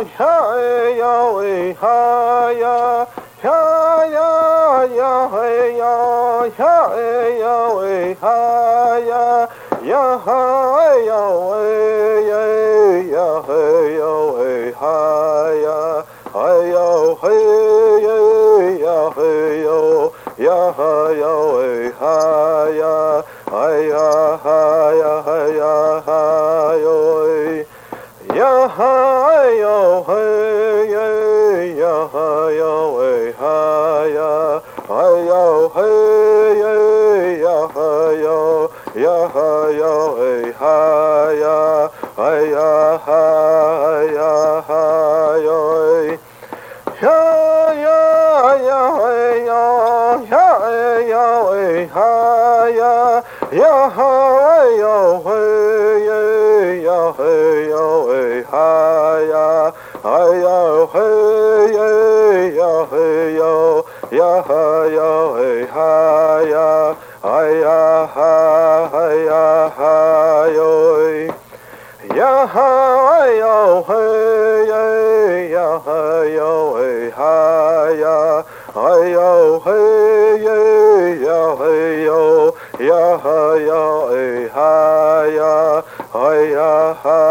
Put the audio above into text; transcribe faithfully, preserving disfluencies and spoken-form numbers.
呀哎呀喂哈呀，呀呀呀嘿呀，呀哎呀喂哈呀，呀哎呀喂耶呀嘿呀喂哈呀，哎呀嘿耶呀嘿哟呀哈呀喂哈呀，哎呀哈呀哈呀哈哟喂。呀哈哎呦嘿耶呀哈呀喂哈呀，哎呦嘿耶呀哈哟呀哈呀喂哈呀，哎呀哈哎呀哈哟喂。呀呀呀哎呀呀哎呀喂哈呀，呀哈哎呦嘿耶呀嘿呦喂哈呀，哎呀嘿耶呀嘿呦呀哈呀喂哈呀，哎呀哈哎呀哈哟喂。呀哈哎呦嘿耶呀哈哟喂哈呀，哎呦嘿耶呀嘿哟呀哈呀哎哈呀，哎呀哈。